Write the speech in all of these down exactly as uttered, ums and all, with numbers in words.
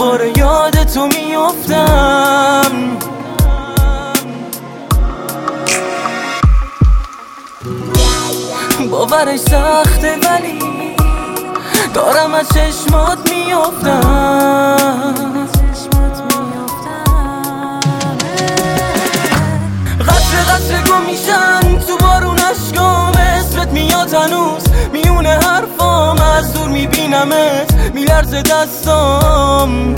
دوباره یاد تو میافتم. باورش سخته ولی دارم از چشمات میافتم. قطره قطره گم میشن تو بارون اشکام، اسمت میاد هنوز میونه حرفام، از دور میبینمت میلرزه دستام.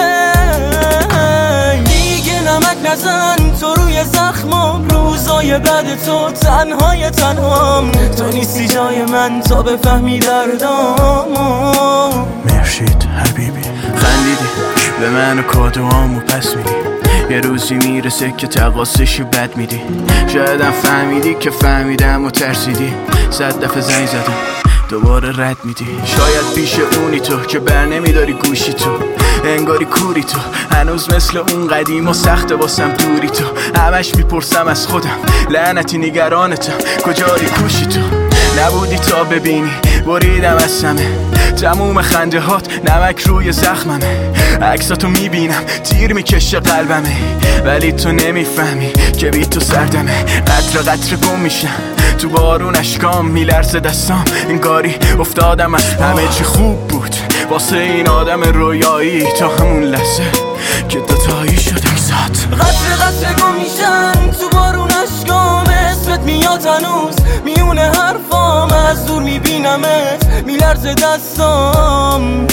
دیگه نمک نزن تو روی زخمام، روزای بعد تو تنهای تنهام. تو نیستی جای من تا بفهمی دردام. مرشید حبیبی خندیدی به من و کادوامو پس میدی، یه روزی میرسه که تقاصشو بد میدی. شایدم فهمیدی که فهمیدم و ترسیدی، صد دفعه زنگ زدم دوباره رد میدی. شاید پیش اونی تو که بر نمیداری گوشی تو، انگاری کوری تو هنوز مثل اون قدیم و سخت واسم دوری تو. همش میپرسم از خودم لعنتی نگرانتم کجایی کوشی تو. نبودی تا ببینی بریدم از سمه، تموم خنده هات نمک روی زخممه. عکساتو میبینم تیر میکشه قلبمه، ولی تو نمیفهمی که بی تو سردمه. قطره قطره گم میشم تو بارون اشکام، میلرزه دستام انگاری افتادم از همه چی خوب بود واسه این آدم رویایی، تا همون لحظه که دوتایی شد اکسات. قطره قطره گم میشن تو بارون اشکام، اسمت میاد هنوز میونه حرفام، از دور میبینمت میلرزه دستام.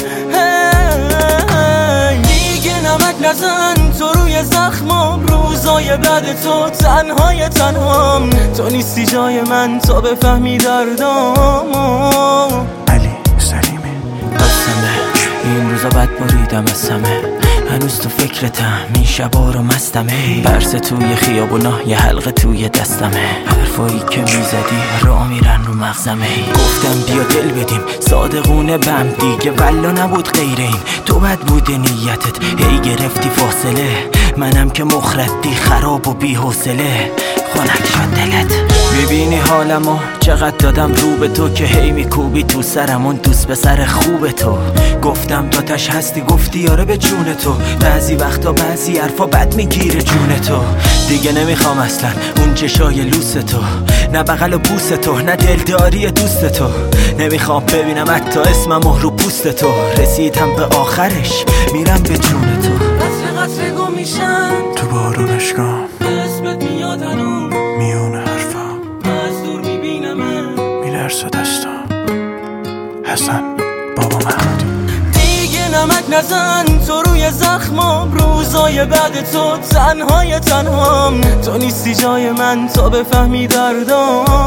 دیگه نمک نزن تو روی زخمام، روزای بعد تو تنهای تنهام. تو نیستی جای من تا بفهمی دردام. علی سلیمی بسمه این روزا بد بریدم از سمه، هنوز تو فکرتم این شبا رو مستمه. برس توی خیابونا یه حلقه توی دستمه، حرفایی که میزدی را میرن رو مغزمه. گفتم بیا دل بدیم صادقونه بم دیگه، ولا نبود غیر این. تو بد بوده نیتت هی گرفتی فاصله، منم که مخردی خراب و بی حوصله. خنک شد دلت میبینی حالمو چقدر دادم رو به تو، که هی میکوبی تو سرمون دوست به سر خوب تو. گفتم داتش هستی گفتی آره به جون تو، بعضی وقتا بعضی حرفا بد میگیره جون تو. دیگه نمیخوام اصلا اون چشای لوس تو، نه بغل و بوس تو، نه دلداری دوست تو. نمیخوام ببینم حتی اسمم رو پوست تو. رسیدم به آخرش میرم به جون تو. قطره قطره گم میشن تو بارون اشکام، اسمت میاد هنوز میونه حرفام، از دور میبینمت میلرزه دستام. حسن بابا محمودی دیگه نمک نزن تو روی زخمام، روزای بعد تو تنهای تنهام. تو نیستی جای من تا بفهمی دردام.